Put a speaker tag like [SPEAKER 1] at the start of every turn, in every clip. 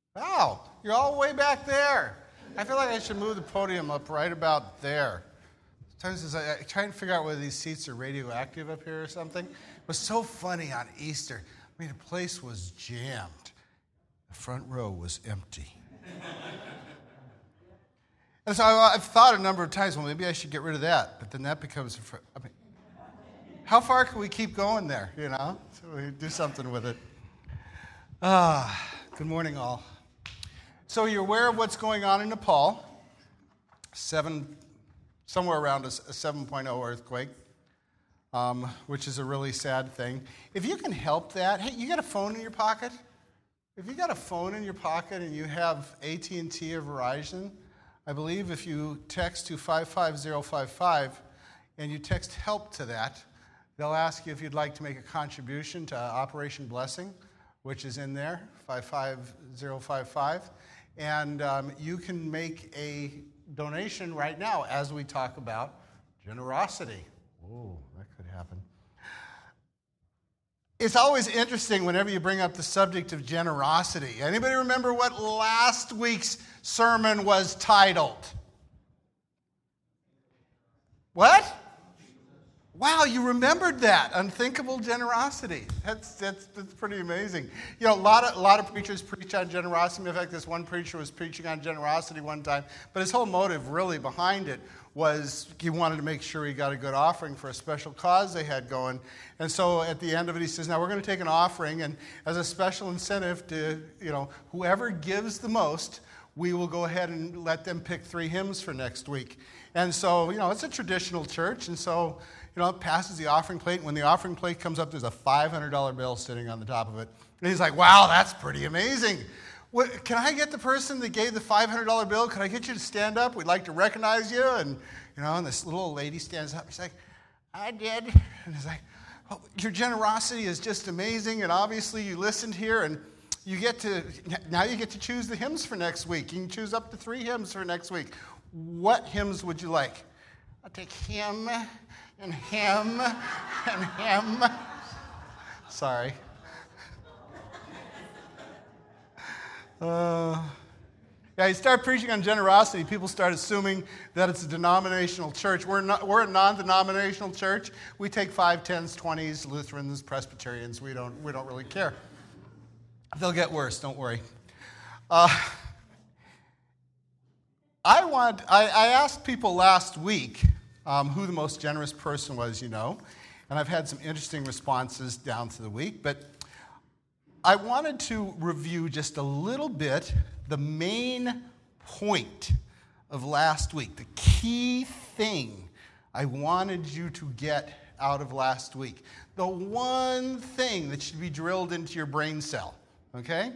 [SPEAKER 1] Wow, you're all the way back there. I feel like I should move the podium up right about there. Sometimes I try and figure out whether these seats are radioactive up here or something. It was so funny on Easter. I mean, the place was jammed. The front row was empty. And so I've thought a number of times, well, maybe I should get rid of that. But then that becomes, how far can we keep going there, you know? So we do something with it. Good morning, all. So you're aware of what's going on in Nepal. Somewhere around a 7.0 earthquake, which is a really sad thing. If you can help that, hey, you got a phone in your pocket? If you got a phone in your pocket and you have AT&T or Verizon, I believe if you text to 55055 and you text help to that, they'll ask you if you'd like to make a contribution to Operation Blessing, which is in there, 55055. And you can make a donation right now as we talk about generosity. Oh, that could happen. It's always interesting whenever you bring up the subject of generosity. Anybody remember what last week's sermon was titled? What? Wow, you remembered that. Unthinkable generosity. That's pretty amazing. You know, a lot of preachers preach on generosity. In fact, this one preacher was preaching on generosity one time, but his whole motive really behind it was he wanted to make sure he got a good offering for a special cause they had going. And so at the end of it, he says, now we're going to take an offering, and as a special incentive to, whoever gives the most, we will go ahead and let them pick 3 hymns for next week. And so, it's a traditional church, and so, it passes the offering plate, and when the offering plate comes up, there's a $500 bill sitting on the top of it. And he's like, wow, that's pretty amazing. Can I get the person that gave the $500 bill, can I get you to stand up? We'd like to recognize you. And, and this little old lady stands up. She's like, I did. And he's like, well, your generosity is just amazing, and obviously you listened here, and now you get to choose the hymns for next week. You can choose up to 3 hymns for next week. What hymns would you like? I'll take him and him and him. Sorry. You start preaching on generosity, people start assuming that it's a denominational church. We're a non-denominational church. We take 5, 10s, 20s, Lutherans, Presbyterians. We don't really care. They'll get worse, don't worry. I asked people last week who the most generous person was, and I've had some interesting responses down through the week, but I wanted to review just a little bit the main point of last week, the key thing I wanted you to get out of last week, the one thing that should be drilled into your brain cell, okay?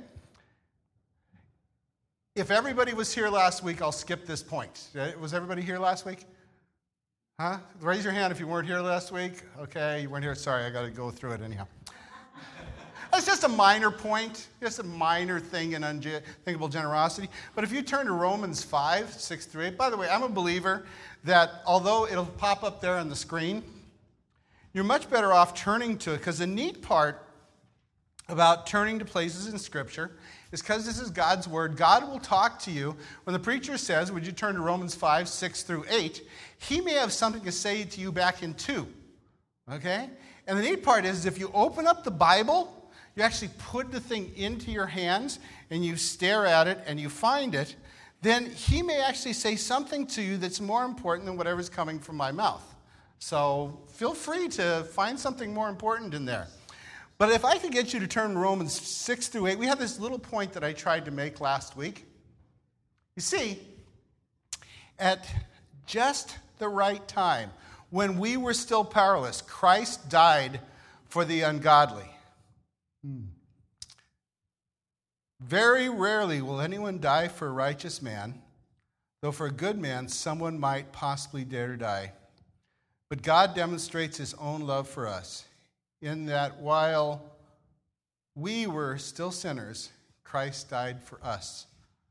[SPEAKER 1] If everybody was here last week, I'll skip this point. Was everybody here last week? Huh? Raise your hand if you weren't here last week. Okay, you weren't here. Sorry, I got to go through it anyhow. It's just a minor point, just a minor thing in unthinkable generosity. But if you turn to Romans 5, 6 through 8, by the way, I'm a believer that although it'll pop up there on the screen, you're much better off turning to it, because the neat part about turning to places in Scripture is because this is God's Word. God will talk to you. When the preacher says, would you turn to Romans 5, 6 through 8, he may have something to say to you back in 2, okay? And the neat part is if you open up the Bible, you actually put the thing into your hands and you stare at it and you find it, then he may actually say something to you that's more important than whatever's coming from my mouth. So feel free to find something more important in there. But if I could get you to turn Romans 6 through 8, we have this little point that I tried to make last week. You see, at just the right time, when we were still powerless, Christ died for the ungodly. Very rarely will anyone die for a righteous man, though for a good man someone might possibly dare to die. But God demonstrates his own love for us, in that while we were still sinners, Christ died for us.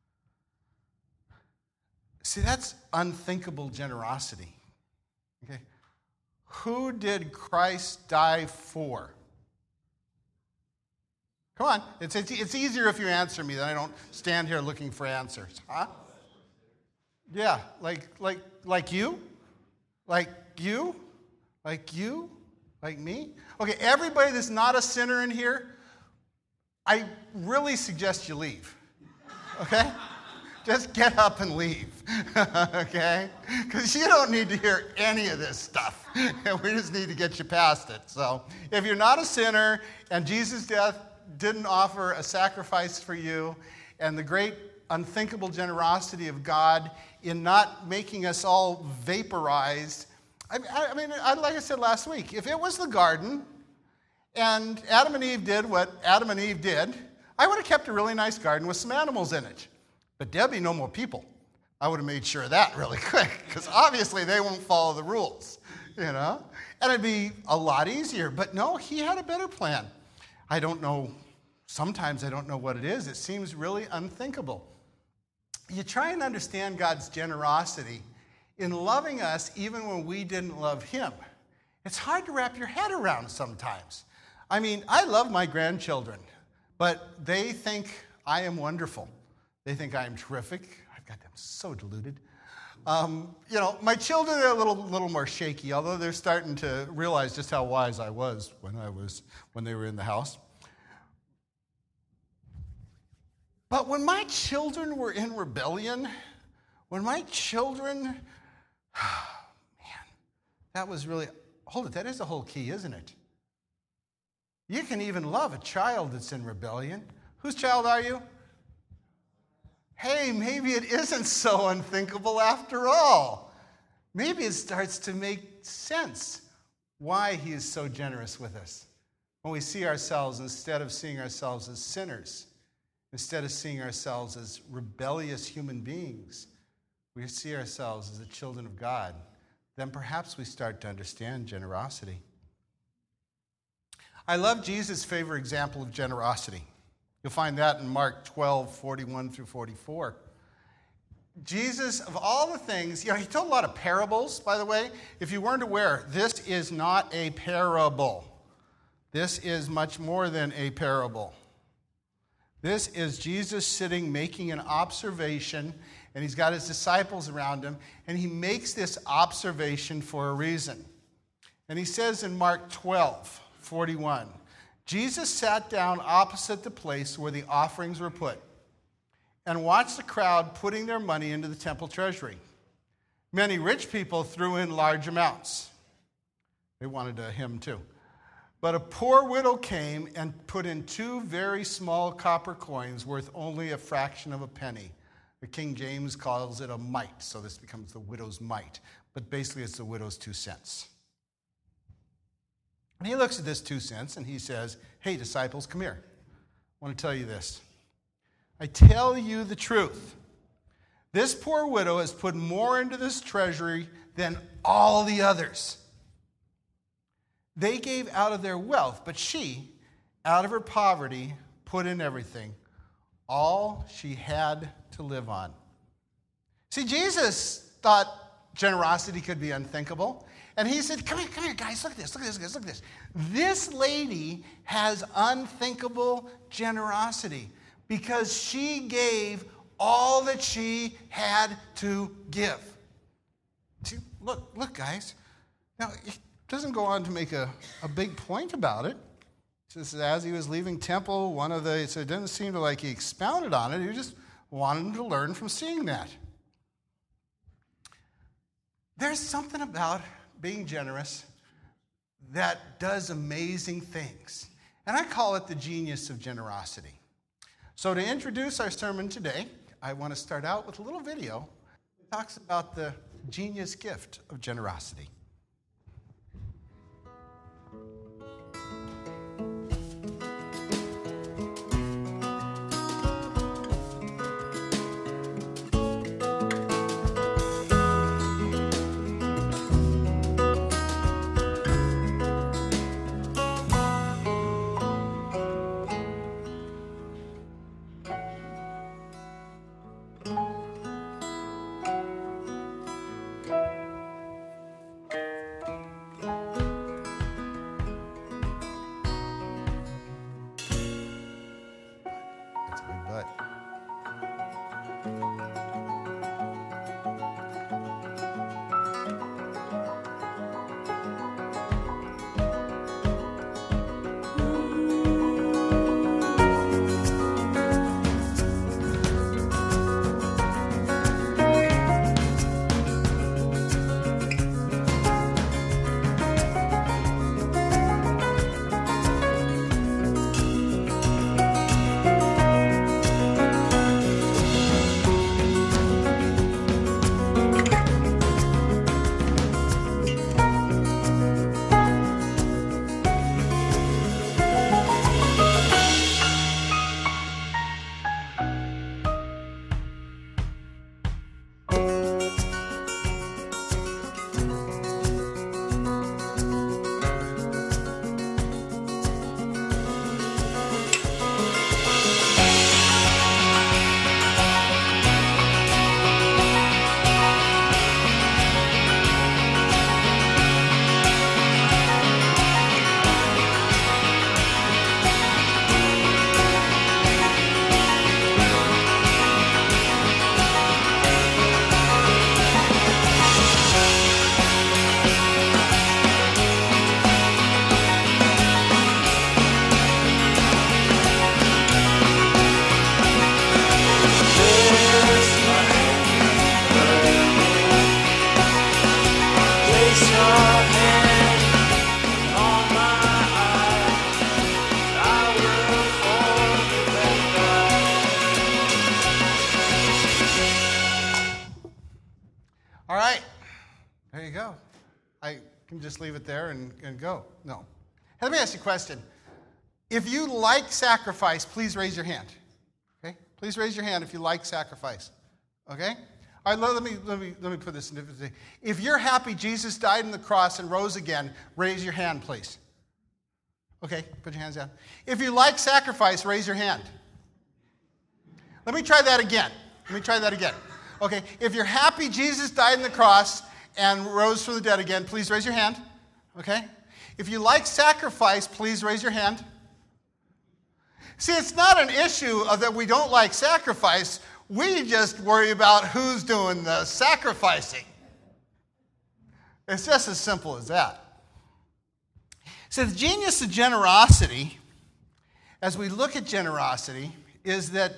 [SPEAKER 1] See, that's unthinkable generosity. Okay? Who did Christ die for? Come on. It's easier if you answer me than I don't stand here looking for answers. Huh? Yeah, like you? Like you? Like you? Like me? Okay, everybody that's not a sinner in here, I really suggest you leave. Okay? Just get up and leave. Okay? Because you don't need to hear any of this stuff. We just need to get you past it. So if you're not a sinner and Jesus' death didn't offer a sacrifice for you, and the great unthinkable generosity of God in not making us all vaporized. I mean, like I said last week, if it was the garden and Adam and Eve did what Adam and Eve did, I would have kept a really nice garden with some animals in it. But there'd be no more people. I would have made sure of that really quick, because obviously they won't follow the rules, And it'd be a lot easier. But no, he had a better plan. I don't know. Sometimes I don't know what it is. It seems really unthinkable. You try and understand God's generosity in loving us even when we didn't love him. It's hard to wrap your head around sometimes. I mean, I love my grandchildren, but they think I am wonderful. They think I am terrific. I've got them so deluded. My children are a little more shaky, although they're starting to realize just how wise I was when they were in the house. But when my children were in rebellion, that was really, that is the whole key, isn't it? You can even love a child that's in rebellion. Whose child are you? Hey, maybe it isn't so unthinkable after all. Maybe it starts to make sense why he is so generous with us. When we see ourselves, instead of seeing ourselves as sinners, instead of seeing ourselves as rebellious human beings, we see ourselves as the children of God, then perhaps we start to understand generosity. I love Jesus' favorite example of generosity. You'll find that in Mark 12, 41 through 44. Jesus, of all the things, he told a lot of parables, by the way. If you weren't aware, this is not a parable. This is much more than a parable. This is Jesus sitting, making an observation, and he's got his disciples around him, and he makes this observation for a reason. And he says in Mark 12, 41, Jesus sat down opposite the place where the offerings were put and watched the crowd putting their money into the temple treasury. Many rich people threw in large amounts. They wanted a hymn too. But a poor widow came and put in 2 very small copper coins worth only a fraction of a penny. The King James calls it a mite, so this becomes the widow's mite. But basically it's the widow's 2 cents. And he looks at this 2 cents and he says, hey, disciples, come here. I want to tell you this. I tell you the truth. This poor widow has put more into this treasury than all the others. They gave out of their wealth, but she, out of her poverty, put in everything, all she had to live on. See, Jesus thought generosity could be unthinkable. And he said, come here, guys, look at this. This lady has unthinkable generosity because she gave all that she had to give. See, look, guys. Now, it doesn't go on to make a big point about it. It says, as he was leaving temple, so it doesn't seem to like he expounded on it. He just wanted him to learn from seeing that. There's something about being generous that does amazing things. And I call it the genius of generosity. So to introduce our sermon today, I want to start out with a little video that talks about the genius gift of generosity. Good butt. All right, there you go. I can just leave it there and go. No. Hey, let me ask you a question. If you like sacrifice, please raise your hand. Okay? Please raise your hand if you like sacrifice. Okay? All right, let me put this in different thing. If you're happy Jesus died on the cross and rose again, raise your hand, please. Okay, put your hands down. If you like sacrifice, raise your hand. Let me try that again. Okay, if you're happy Jesus died on the cross and rose from the dead again, please raise your hand. Okay? If you like sacrifice, please raise your hand. See, it's not an issue of that we don't like sacrifice. We just worry about who's doing the sacrificing. It's just as simple as that. So the genius of generosity, as we look at generosity, is that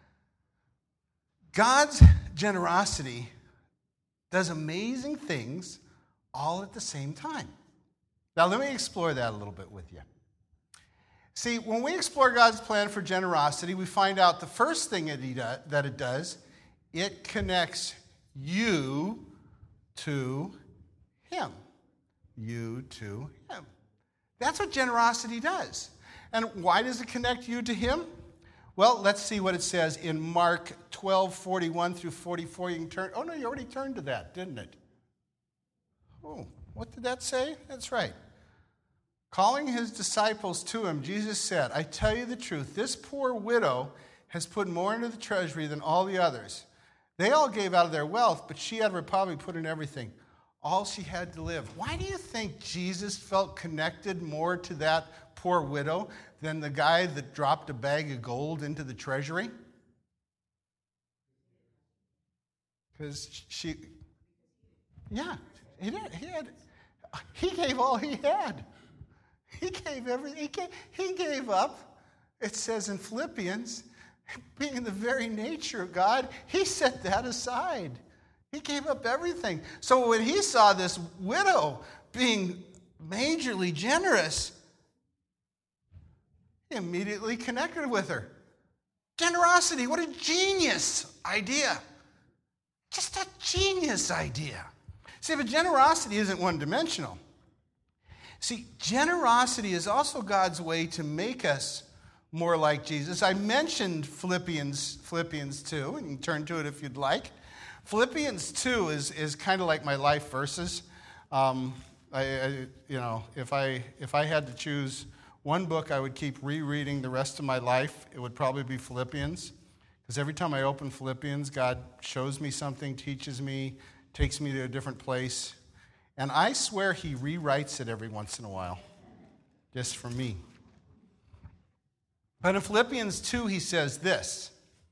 [SPEAKER 1] God's generosity does amazing things all at the same time. Now, let me explore that a little bit with you. See, when we explore God's plan for generosity, we find out the first thing that it does, it connects you to Him. You to Him. That's what generosity does. And why does it connect you to Him? Well, let's see what it says in Mark 12:41 through 44. You can turn. Oh, no, you already turned to that, didn't it? Oh, what did that say? That's right. Calling his disciples to him, Jesus said, I tell you the truth, this poor widow has put more into the treasury than all the others. They all gave out of their wealth, but she had probably put in everything, all she had to live. Why do you think Jesus felt connected more to that poor widow than the guy that dropped a bag of gold into the treasury? Because he gave all he had. He gave everything. He gave up. It says in Philippians, being the very nature of God, he set that aside. He gave up everything. So when he saw this widow being majorly generous, he immediately connected with her. Generosity, what a genius idea. Just a genius idea. See, but generosity isn't one-dimensional. See, generosity is also God's way to make us more like Jesus. I mentioned Philippians 2, and you can turn to it if you'd like. Philippians 2 is kind of like my life verses. If I had to choose one book I would keep rereading the rest of my life, it would probably be Philippians. Because every time I open Philippians, God shows me something, teaches me, takes me to a different place. And I swear he rewrites it every once in a while, just for me. But in Philippians 2, he says this: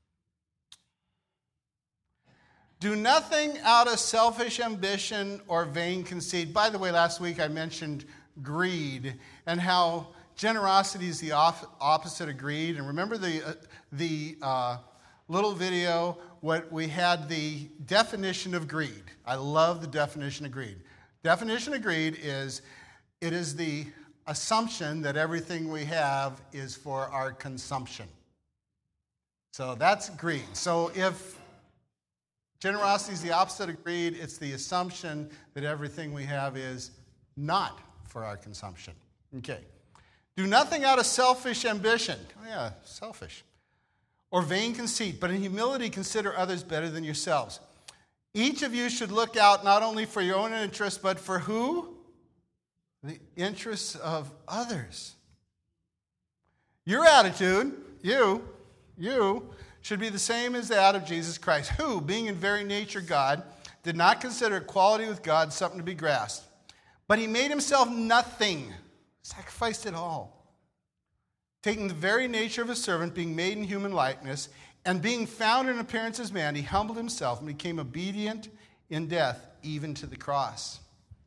[SPEAKER 1] do nothing out of selfish ambition or vain conceit. By the way, last week I mentioned greed and how generosity is the opposite of greed. And remember the little video, what we had the definition of greed. I love the definition of greed. Definition of greed is, it is the assumption that everything we have is for our consumption. So that's greed. So if generosity is the opposite of greed, it's the assumption that everything we have is not for our consumption. Okay. Do nothing out of selfish ambition. Oh yeah, selfish. Or vain conceit, but in humility consider others better than yourselves. Each of you should look out not only for your own interest, but for who? The interests of others. Your attitude, you, should be the same as that of Jesus Christ, who, being in very nature God, did not consider equality with God something to be grasped. But he made himself nothing, sacrificed it all, taking the very nature of a servant, being made in human likeness, and being found in appearance as man, he humbled himself and became obedient in death, even to the cross.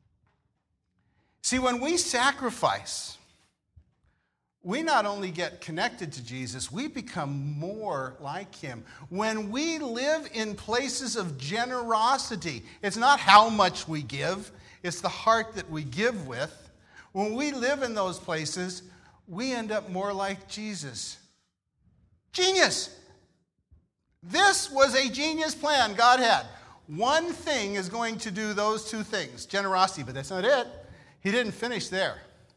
[SPEAKER 1] See, when we sacrifice, we not only get connected to Jesus, we become more like him. When we live in places of generosity, it's not how much we give, it's the heart that we give with. When we live in those places, we end up more like Jesus. Genius! This was a genius plan God had. One thing is going to do those two things, generosity, but that's not it. He didn't finish there.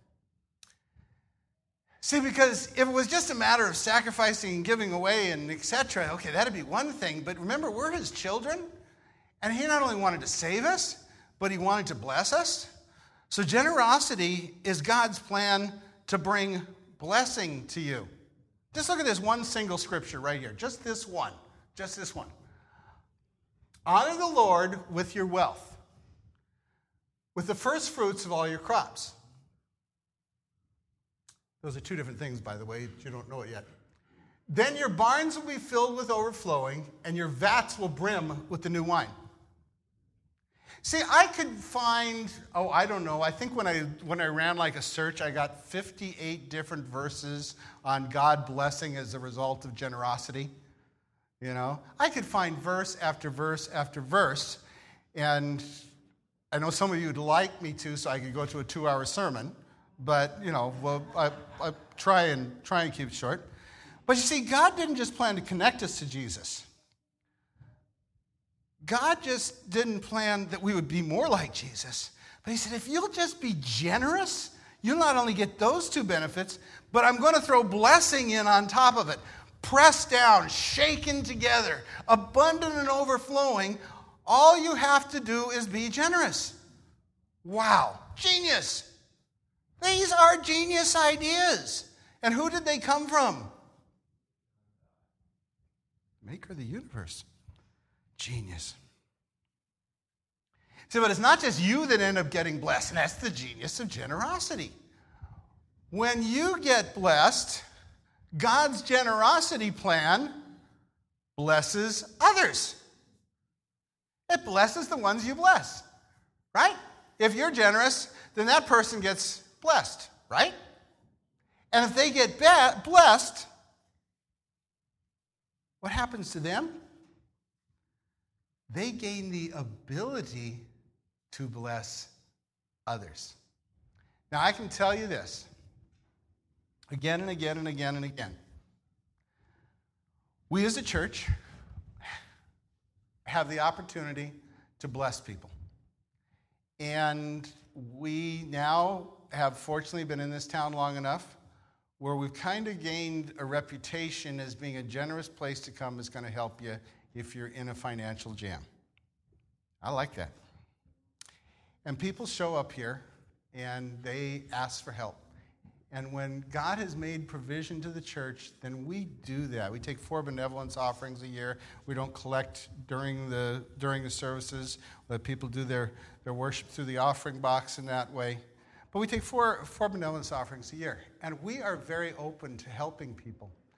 [SPEAKER 1] See, because if it was just a matter of sacrificing and giving away and etc., okay, that'd be one thing. But remember, we're his children, and he not only wanted to save us, but he wanted to bless us. So generosity is God's plan to bring blessing to you. Just look at this one single scripture right here. Just this one. Just this one. Honor the Lord with your wealth, with the first fruits of all your crops. Those are two different things, by the way, if you don't know it yet. Then your barns will be filled with overflowing, and your vats will brim with the new wine. See, I could find, I don't know, I think when I ran like a search, I got 58 different verses on God blessing as a result of generosity. You know, I could find verse after verse after verse, and I know some of you would like me to, so I could go to a 2-hour sermon, but, I try and keep it short. But you see, God didn't just plan to connect us to Jesus. God just didn't plan that we would be more like Jesus, but he said, if you'll just be generous, you'll not only get those two benefits, but I'm going to throw blessing in on top of it. Pressed down, shaken together, abundant and overflowing. All you have to do is be generous. Wow, genius. These are genius ideas. And who did they come from? Maker of the universe. Genius. See, but it's not just you that end up getting blessed, and that's the genius of generosity. When you get blessed, God's generosity plan blesses others. It blesses the ones you bless, right? If you're generous, then that person gets blessed, right? And if they get blessed, what happens to them? They gain the ability to bless others. Now, I can tell you this again and again and again and again. We as a church have the opportunity to bless people. And we now have fortunately been in this town long enough where we've kind of gained a reputation as being a generous place to come that's going to help you if you're in a financial jam. I like that. And people show up here and they ask for help. And when God has made provision to the church, then we do that. We take 4 benevolence offerings a year. We don't collect during the services. Let people do their worship through the offering box in that way. But we take four benevolence offerings a year. And we are very open to helping people.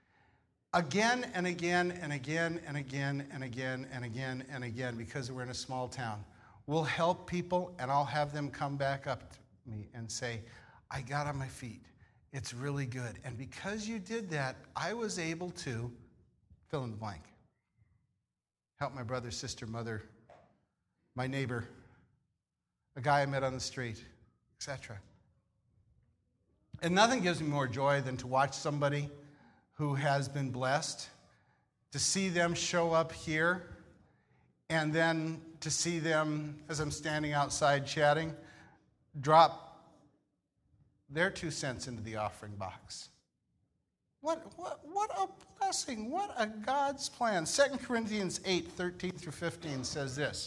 [SPEAKER 1] again and again and again and again and again and again and again, because we're in a small town. We'll help people, and I'll have them come back up to me and say, I got on my feet. It's really good. And because you did that, I was able to fill in the blank. Help my brother, sister, mother, my neighbor, a guy I met on the street, etc. And nothing gives me more joy than to watch somebody who has been blessed, to see them show up here, and then to see them, as I'm standing outside chatting, drop their 2 cents into the offering box. What a blessing. What a God's plan. 2 Corinthians 8:13-15 says this.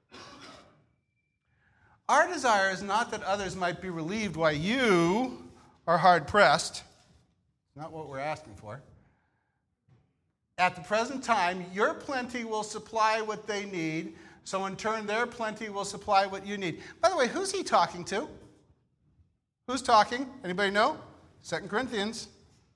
[SPEAKER 1] Our desire is not that others might be relieved while you are hard-pressed. Not what we're asking for. At the present time, your plenty will supply what they need, so in turn their plenty will supply what you need. By the way, who's he talking to? Who's talking? Anybody know? 2 Corinthians.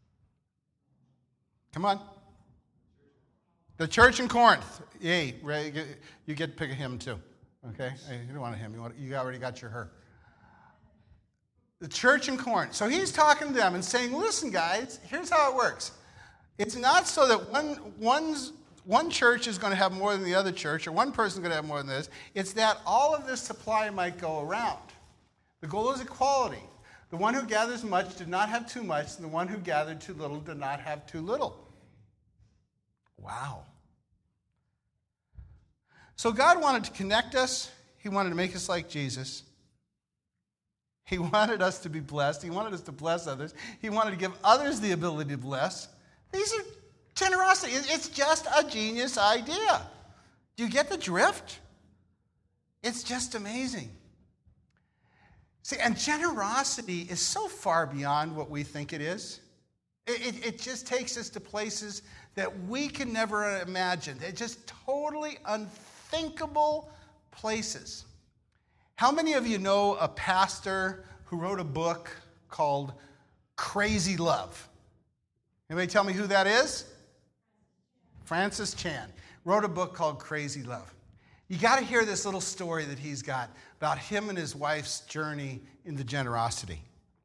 [SPEAKER 1] Come on. The church in Corinth. Yay. You get to pick a hymn too. Okay? You don't want a hymn. You already got your her. The church in Corinth. So he's talking to them and saying, listen, guys, here's how it works. It's not so that one church is going to have more than the other church, or one person is going to have more than this. It's that all of this supply might go around. The goal is equality. The one who gathers much did not have too much, and the one who gathered too little did not have too little. Wow. So God wanted to connect us. He wanted to make us like Jesus. He wanted us to be blessed. He wanted us to bless others. He wanted to give others the ability to bless. These are generosity. It's just a genius idea. Do you get the drift? It's just amazing. See, and generosity is so far beyond what we think it is. It just takes us to places that we can never imagine. They're just totally unthinkable places. How many of you know a pastor who wrote a book called Crazy Love? Anybody tell me who that is? Francis Chan wrote a book called Crazy Love. You got to hear this little story that he's got about him and his wife's journey into generosity.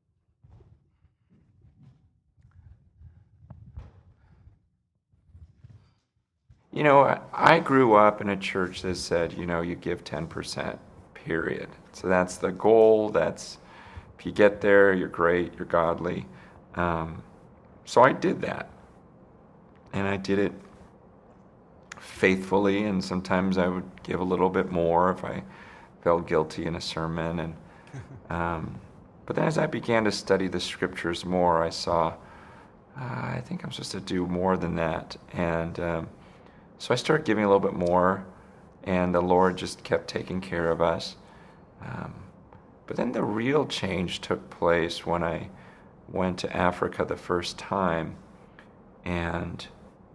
[SPEAKER 2] You know, I grew up in a church that said, you give 10%, period. So that's the goal. That's, if you get there, you're great, you're godly. So I did that. And I did it faithfully, and sometimes I would give a little bit more if I felt guilty in a sermon. And but then as I began to study the scriptures more, I saw, I think I'm supposed to do more than that. And so I started giving a little bit more, and the Lord just kept taking care of us. But then the real change took place when I went to Africa the first time, and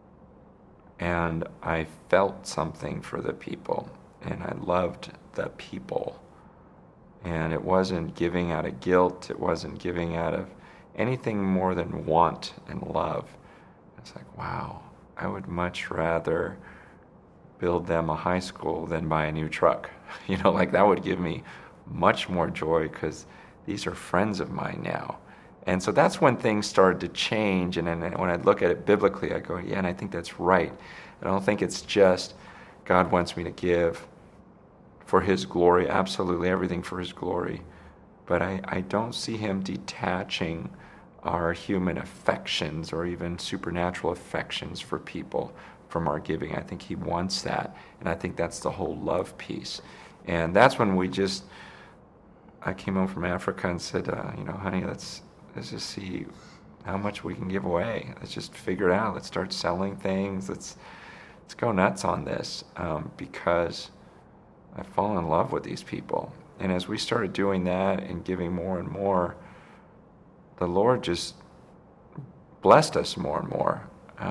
[SPEAKER 2] I felt something for the people, and I loved the people. And it wasn't giving out of guilt, it wasn't giving out of anything more than want and love. It's like, wow, I would much rather build them a high school than buy a new truck. That would give me much more joy, because these are friends of mine now. And so that's when things started to change. And then when I look at it biblically, I go, yeah, and I think that's right. I don't think it's just God wants me to give for His glory, absolutely everything for His glory. But I don't see Him detaching our human affections or even supernatural affections for people from our giving. I think He wants that. And I think that's the whole love piece. And that's when I came home from Africa and said, honey, let's just see how much we can give away. Let's just figure it out. Let's start selling things. Let's go nuts on this, because I've fallen in love with these people. And as we started doing that and giving more and more, the Lord just blessed us more and more.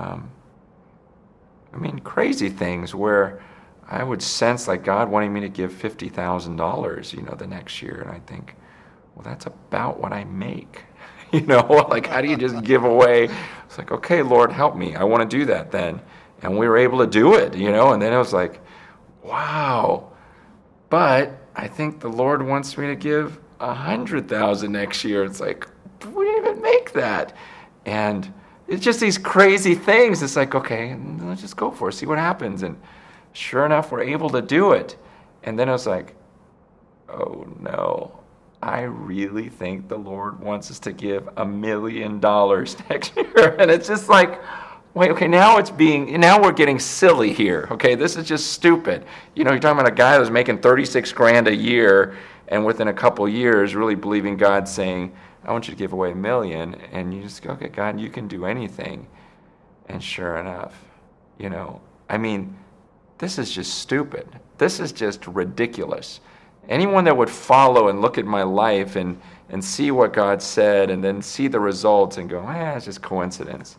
[SPEAKER 2] Crazy things where I would sense like God wanting me to give $50,000, the next year. And I think, well, that's about what I make. Like, how do you just give away? It's like, okay, Lord, help me. I want to do that then. And we were able to do it, and then it was like, wow. But I think the Lord wants me to give 100,000 next year. It's like, we didn't even make that. And it's just these crazy things. It's like, okay, let's just go for it, see what happens. And sure enough, we're able to do it. And then it was like, oh no, I really think the Lord wants us to give $1 million next year. And it's just like, wait, okay, now we're getting silly here. Okay, this is just stupid. You're talking about a guy that was making 36 grand a year, and within a couple years, really believing God saying, I want you to give away $1 million, and you just go, okay, God, you can do anything. And sure enough, this is just stupid. This is just ridiculous. Anyone that would follow and look at my life and see what God said and then see the results and go, it's just coincidence.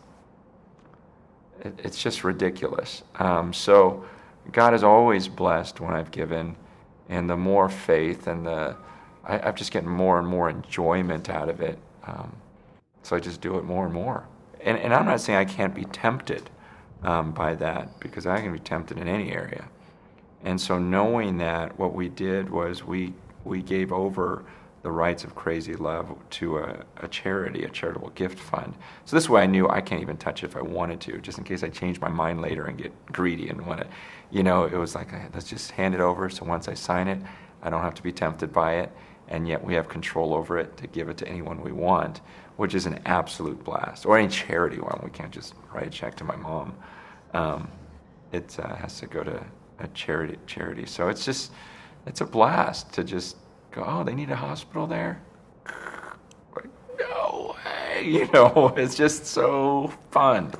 [SPEAKER 2] It's just ridiculous. So God is always blessed when I've given, and the more faith and I'm just getting more and more enjoyment out of it. So I just do it more and more. And I'm not saying I can't be tempted by that, because I can be tempted in any area. And so knowing that, what we did was we gave over the rights of Crazy Love to a charity, a charitable gift fund. So this way I knew I can't even touch it if I wanted to, just in case I change my mind later and get greedy and want to, it was like, let's just hand it over. So once I sign it, I don't have to be tempted by it. And yet we have control over it to give it to anyone we want, which is an absolute blast. Or any charity one. We can't just write a check to my mom. It has to go to a charity. So it's a blast to just go, oh, they need a hospital there? Like, no way. It's just so fun.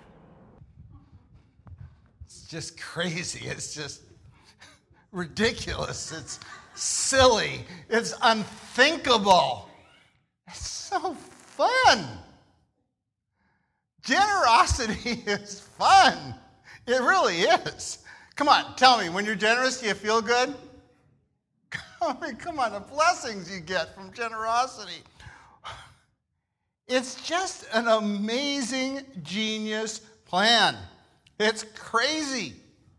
[SPEAKER 1] It's just crazy. It's just ridiculous. It's silly. It's unthinkable. It's so fun. Generosity is fun. It really is. Come on, tell me, when you're generous, do you feel good? Come on, the blessings you get from generosity. It's just an amazing, genius plan. It's crazy.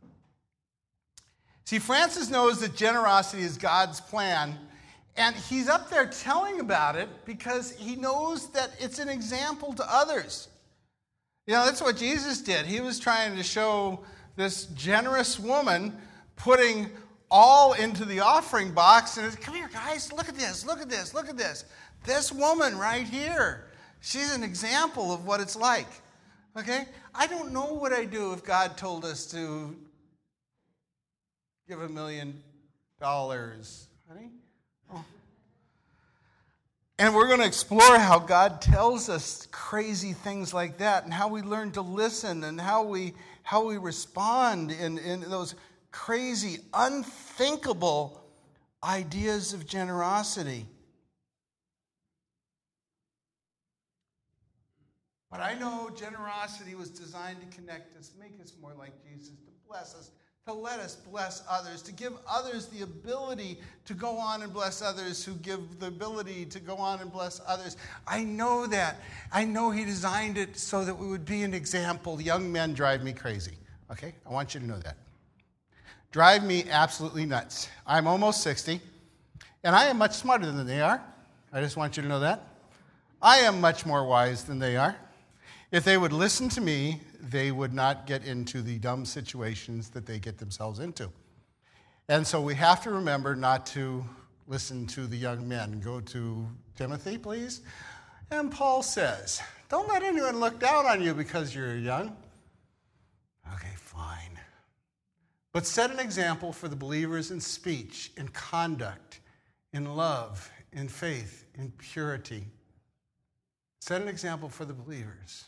[SPEAKER 1] See, Francis knows that generosity is God's plan, and he's up there telling about it because he knows that it's an example to others. That's what Jesus did. He was trying to show this generous woman putting all into the offering box, and come here, guys, look at this, look at this, look at this. This woman right here, she's an example of what it's like. Okay? I don't know what I'd do if God told us to give $1 million, honey. Oh. And we're going to explore how God tells us crazy things like that, and how we learn to listen, and how we respond in those crazy, unthinkable ideas of generosity. But I know generosity was designed to connect us, make us more like Jesus, to bless us, to let us bless others, to give others the ability to go on and bless others who give the ability to go on and bless others. I know that. I know he designed it so that we would be an example. Young men drive me crazy. Okay? I want you to know that. Drive me absolutely nuts. I'm almost 60, and I am much smarter than they are. I just want you to know that. I am much more wise than they are. If they would listen to me, they would not get into the dumb situations that they get themselves into. And so we have to remember not to listen to the young men. Go to Timothy, please. And Paul says, don't let anyone look down on you because you're young. Okay, fine. But set an example for the believers in speech, in conduct, in love, in faith, in purity. Set an example for the believers.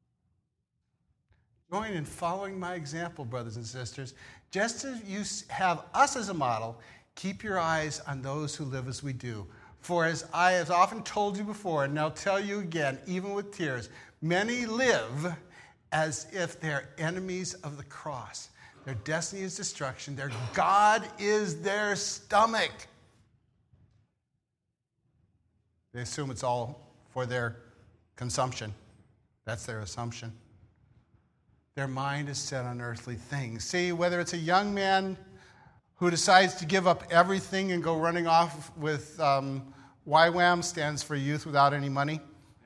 [SPEAKER 1] Join in following my example, brothers and sisters. Just as you have us as a model, keep your eyes on those who live as we do. For as I have often told you before, and I'll tell you again, even with tears, many live as if they're enemies of the cross. Their destiny is destruction. Their God is their stomach. They assume it's all for their consumption. That's their assumption. Their mind is set on earthly things. See, whether it's a young man who decides to give up everything and go running off with YWAM, stands for Youth Without Any Money,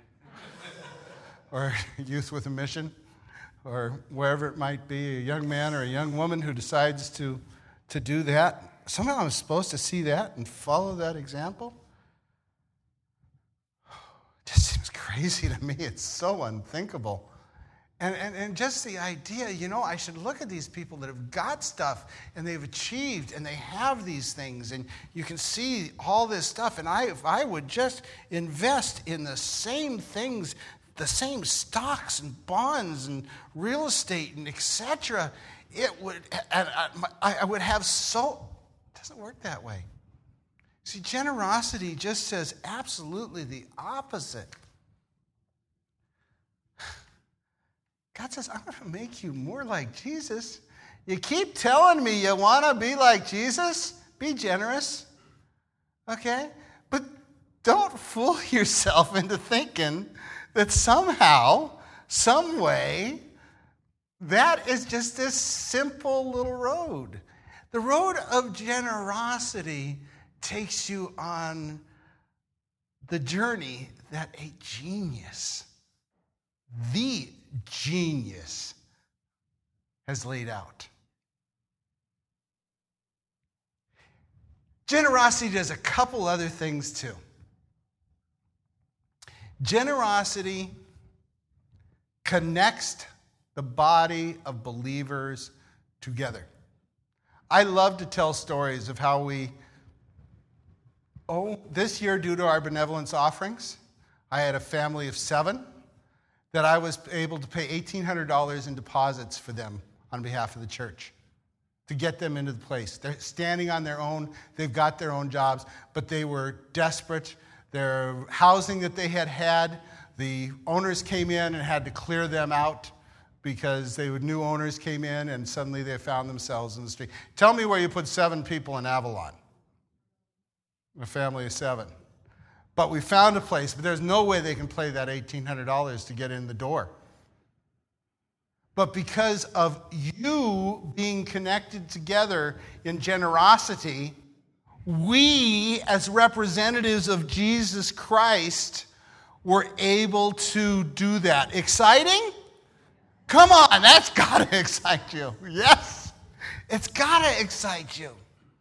[SPEAKER 1] or Youth with a Mission, or wherever it might be, a young man or a young woman who decides to do that. Somehow I'm supposed to see that and follow that example? It just seems crazy to me. It's so unthinkable. And just the idea, I should look at these people that have got stuff and they've achieved and they have these things and you can see all this stuff. And if I would just invest in the same things, the same stocks and bonds and real estate and etc., I would have so... It doesn't work that way. See, generosity just says absolutely the opposite. God says, I'm going to make you more like Jesus. You keep telling me you want to be like Jesus? Be generous. Okay? But don't fool yourself into thinking that somehow, some way, that is just this simple little road. The road of generosity takes you on the journey that a genius, the genius, has laid out. Generosity does a couple other things too. Generosity connects the body of believers together. I love to tell stories of how this year, due to our benevolence offerings, I had a family of 7 that I was able to pay $1,800 in deposits for them on behalf of the church to get them into the place. They're standing on their own. They've got their own jobs, but they were desperate. Their housing that they had, the owners came in and had to clear them out because new owners came in and suddenly they found themselves in the street. Tell me where you put 7 people in Avalon. A family of 7. But we found a place, but there's no way they can pay that $1,800 to get in the door. But because of you being connected together in generosity, we, as representatives of Jesus Christ, were able to do that. Exciting? Come on, that's got to excite you. Yes, it's got to excite you.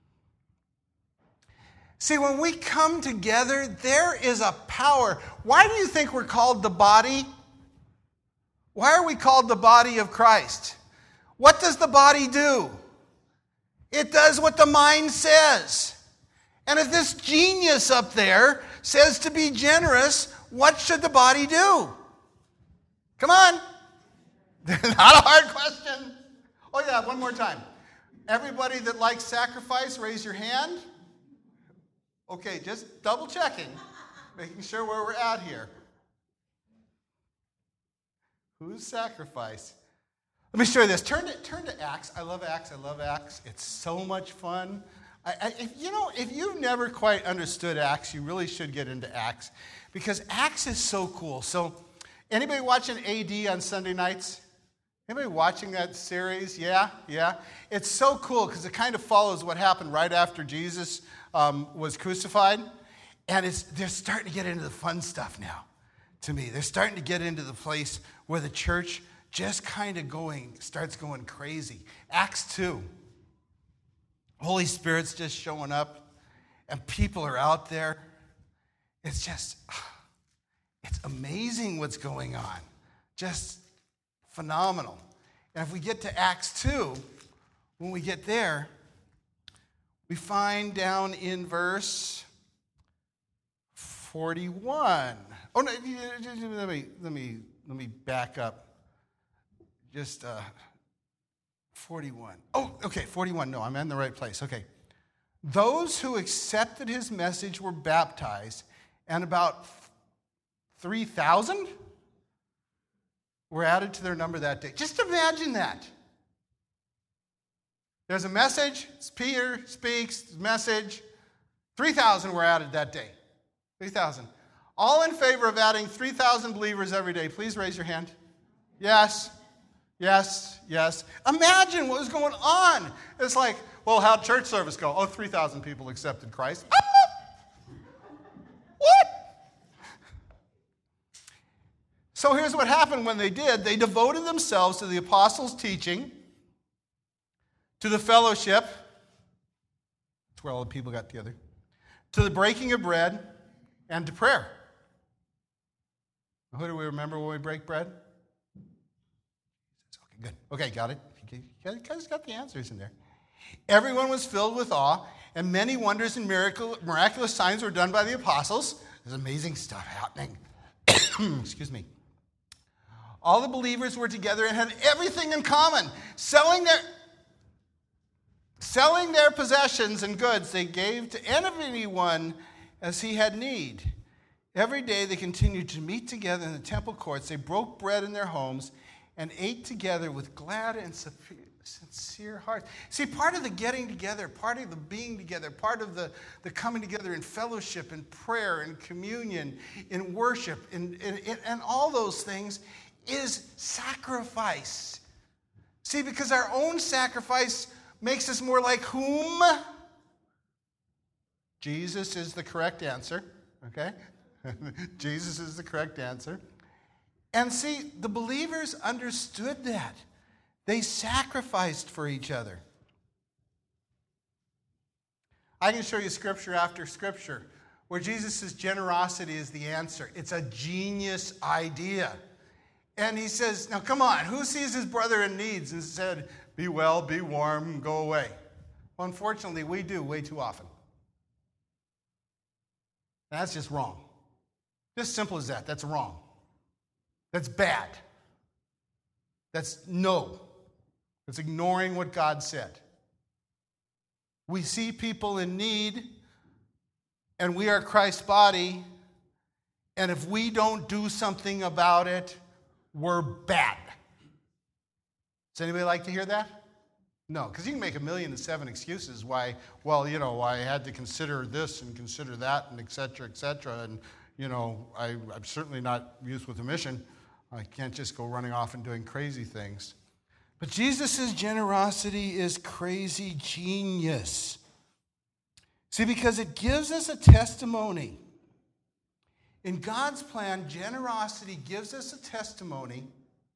[SPEAKER 1] See, when we come together, there is a power. Why do you think we're called the body? Why are we called the body of Christ? What does the body do? It does what the mind says. And if this genius up there says to be generous, what should the body do? Come on. Not a hard question. Oh yeah, one more time. Everybody that likes sacrifice, raise your hand. Okay, just double checking, making sure where we're at here. Who's sacrifice? Let me show you this. Turn to Acts. I love Acts. It's so much fun. If you've never quite understood Acts, you really should get into Acts because Acts is so cool. So, anybody watching AD on Sunday nights? Anybody watching that series? Yeah. It's so cool because it kind of follows what happened right after Jesus was crucified. And they're starting to get into the fun stuff now, to me. They're starting to get into the place where the church just kind of starts going crazy. Acts 2. Holy Spirit's just showing up, and people are out there. It's amazing what's going on. Just phenomenal. And if we get to Acts 2, when we get there, we find down in verse 41. Oh no, let me back up. Just 41. Oh, okay, 41. No, I'm in the right place. Okay. Those who accepted his message were baptized, and about 3,000 were added to their number that day. Just imagine that. There's a message. Peter speaks, message. 3,000 were added that day. 3,000. All in favor of adding 3,000 believers every day, please raise your hand. Yes, yes, yes. Imagine what was going on. It's like, well, how'd church service go? Oh, 3,000 people accepted Christ. What? So here's what happened when they did. They devoted themselves to the apostles' teaching, to the fellowship. That's where all the people got together. To the breaking of bread and to prayer. Who do we remember when we break bread? Okay, good. Okay, got it. You guys got the answers in there. Everyone was filled with awe, and many wonders and miraculous signs were done by the apostles. There's amazing stuff happening. Excuse me. All the believers were together and had everything in common. Selling their possessions and goods, they gave to anyone as he had need. Every day they continued to meet together in the temple courts. They broke bread in their homes and ate together with glad and sincere hearts. See, part of the getting together, part of the being together, part of the coming together in fellowship, in prayer, in communion, in worship, and all those things is sacrifice. See, because our own sacrifice makes us more like whom? Jesus is the correct answer, okay? Jesus is the correct answer. And see, the believers understood that. They sacrificed for each other. I can show you scripture after scripture where Jesus' generosity is the answer. It's a genius idea. And he says, now come on, who sees his brother in need and said, be well, be warm, go away? Well, unfortunately, we do way too often. That's just wrong. Just simple as that. That's wrong. That's bad. That's no. That's ignoring what God said. We see people in need, and we are Christ's body, and if we don't do something about it, we're bad. Does anybody like to hear that? No, because you can make 1,000,007 excuses why, well, I had to consider this and consider that and et cetera, and, I'm certainly not youth with a mission. I can't just go running off and doing crazy things. But Jesus' generosity is crazy genius. See, because it gives us a testimony. In God's plan, generosity gives us a testimony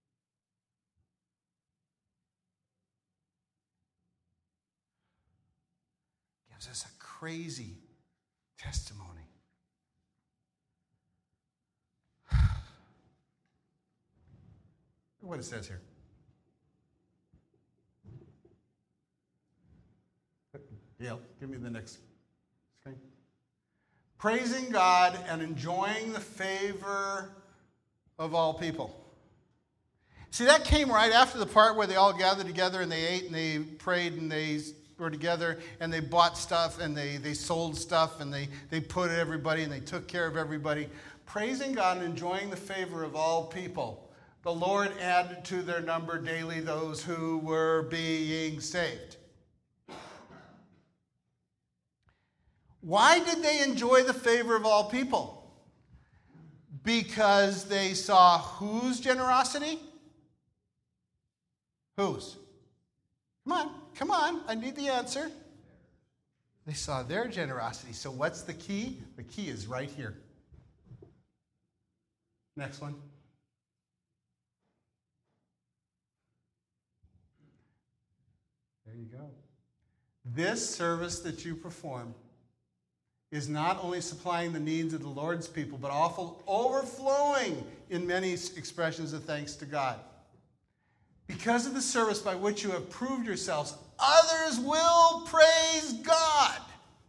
[SPEAKER 1] gives us a crazy testimony. Look what it says here. Yeah, give me the next screen. Praising God and enjoying the favor of all people. See, that came right after the part where they all gathered together and they ate and they prayed and they were together and they bought stuff and they sold stuff and they put everybody and they took care of everybody. Praising God and enjoying the favor of all people. The Lord added to their number daily those who were being saved. Why did they enjoy the favor of all people? Because they saw whose generosity? Whose? Come on, I need the answer. They saw their generosity. So what's the key? The key is right here. Next one. There you go. This service that you perform is not only supplying the needs of the Lord's people, but also overflowing in many expressions of thanks to God. Because of the service by which you have proved yourselves, others will praise God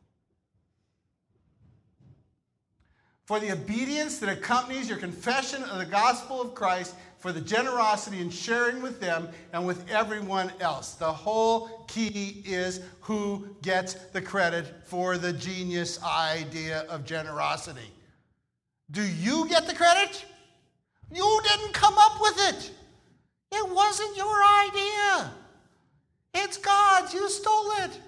[SPEAKER 1] for the obedience that accompanies your confession of the gospel of Christ, for the generosity in sharing with them and with everyone else. The whole key is who gets the credit for the genius idea of generosity. Do you get the credit? You didn't come up with it. It wasn't your idea. It's God's. You stole it.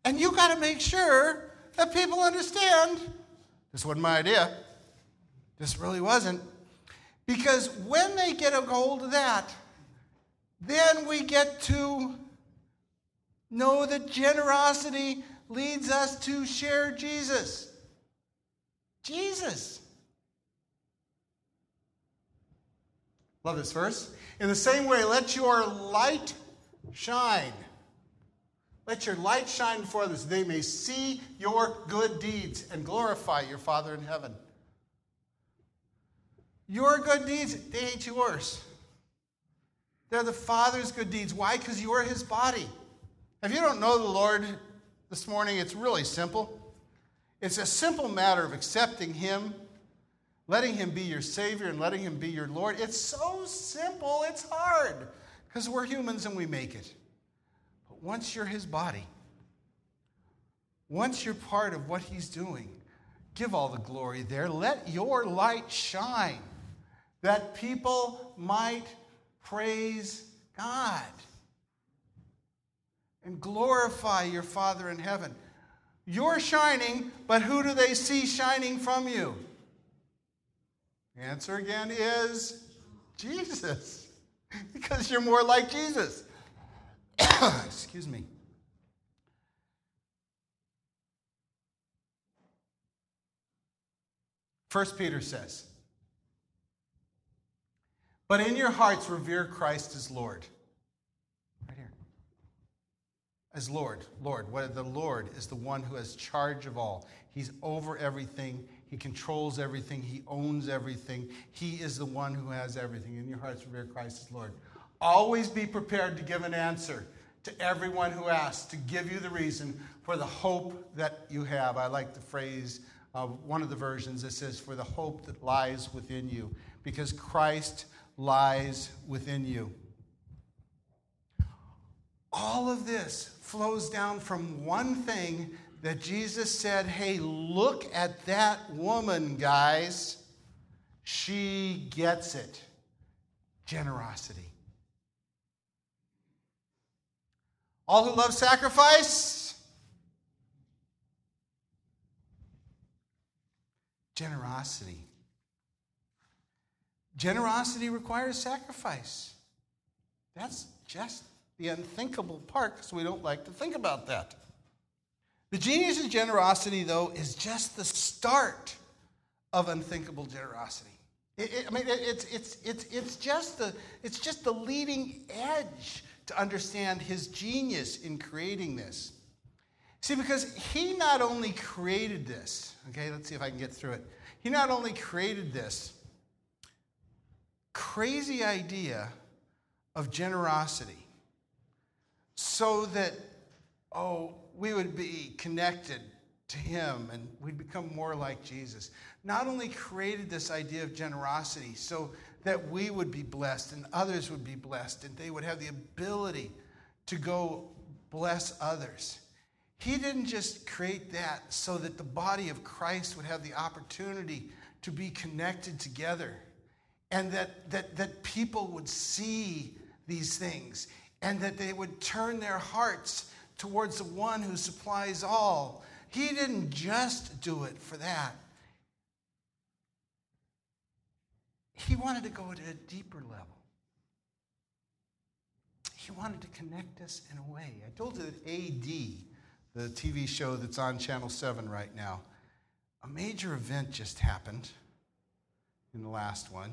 [SPEAKER 1] And you got to make sure that people understand. This wasn't my idea. This really wasn't. Because when they get a hold of that, then we get to know that generosity leads us to share Jesus. Jesus. Love this verse. In the same way, let your light shine. Let your light shine before others, they may see your good deeds and glorify your Father in heaven. Your good deeds, they ain't yours. They're the Father's good deeds. Why? Because you are his body. If you don't know the Lord this morning, it's really simple. It's a simple matter of accepting him, letting him be your Savior, and letting him be your Lord. It's so simple, it's hard, because we're humans and we make it. But once you're his body, once you're part of what he's doing, give all the glory there. Let your light shine, that people might praise God and glorify your Father in heaven. You're shining, but who do they see shining from you? The answer again is Jesus, because you're more like Jesus. Excuse me. First Peter says, but in your hearts revere Christ as Lord. Right here. As Lord. Lord. What the Lord is the one who has charge of all. He's over everything. He controls everything. He owns everything. He is the one who has everything. In your hearts revere Christ as Lord. Always be prepared to give an answer to everyone who asks, to give you the reason for the hope that you have. I like the phrase, one of the versions that says, for the hope that lies within you, because Christ lies within you. All of this flows down from one thing that Jesus said, hey, look at that woman, guys. She gets it. Generosity. All who love sacrifice, generosity. Generosity requires sacrifice. That's just the unthinkable part, because we don't like to think about that. The genius of generosity, though, is just the start of unthinkable generosity. It's just the leading edge to understand his genius in creating this. See, because he not only created this, okay, let's see if I can get through it. He not only created this crazy idea of generosity so that, we would be connected to him and we'd become more like Jesus. Not only created this idea of generosity so that we would be blessed and others would be blessed and they would have the ability to go bless others. He didn't just create that so that the body of Christ would have the opportunity to be connected together, and that people would see these things, and that they would turn their hearts towards the one who supplies all. He didn't just do it for that. He wanted to go to a deeper level. He wanted to connect us in a way. I told you that AD, the TV show that's on Channel 7 right now, a major event just happened in the last one.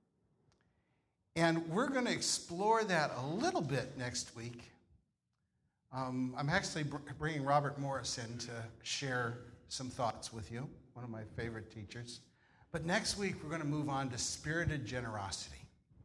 [SPEAKER 1] And we're going to explore that a little bit next week. I'm actually bringing Robert Morris in to share some thoughts with you, one of my favorite teachers. But next week, we're going to move on to spirited generosity.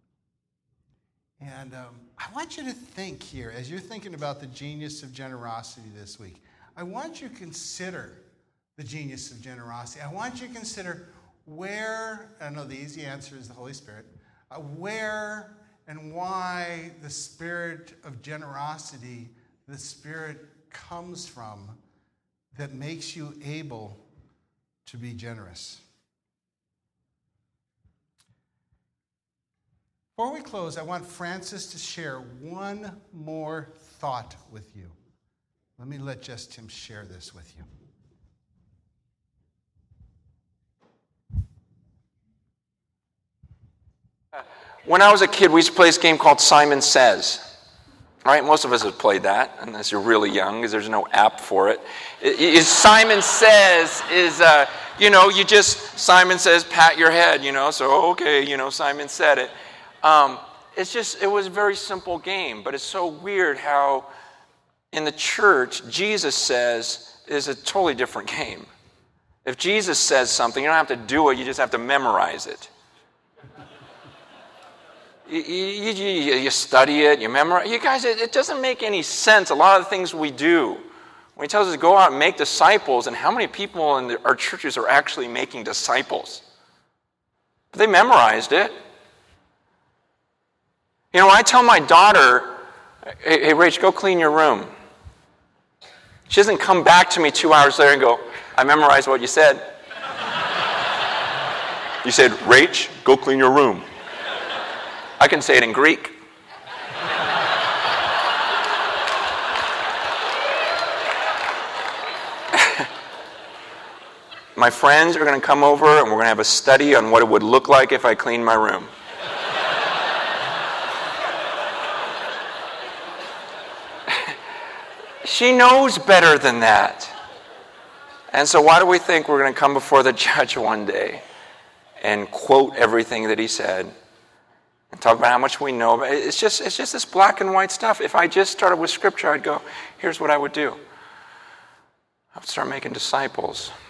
[SPEAKER 1] And I want you to think here, as you're thinking about the genius of generosity this week, I want you to consider the genius of generosity. I want you to consider where, I know the easy answer is the Holy Spirit, where and why the spirit of generosity, the Spirit comes from that makes you able to be generous. Before we close, I want Francis to share one more thought with you. Let me let just him share this with you.
[SPEAKER 3] When I was a kid, we used to play this game called Simon Says. Right? Most of us have played that, unless you're really young, because there's no app for it. Simon Says is, Simon says, pat your head, so okay, Simon said it. It was a very simple game, but it's so weird how in the church, Jesus says is a totally different game. If Jesus says something, you don't have to do it, you just have to memorize it. You study it, you memorize. You guys, it doesn't make any sense, a lot of the things we do. When he tells us to go out and make disciples, and how many people in our churches are actually making disciples? But they memorized it. I tell my daughter, hey, Rach, go clean your room. She doesn't come back to me 2 hours later and go, I memorized what you said. You said, Rach, go clean your room. I can say it in Greek. My friends are going to come over and we're going to have a study on what it would look like if I cleaned my room. She knows better than that. And so why do we think we're going to come before the judge one day and quote everything that he said? And talk about how much we know. It's just this black and white stuff. If I just started with Scripture, I'd go, here's what I would do. I would start making disciples.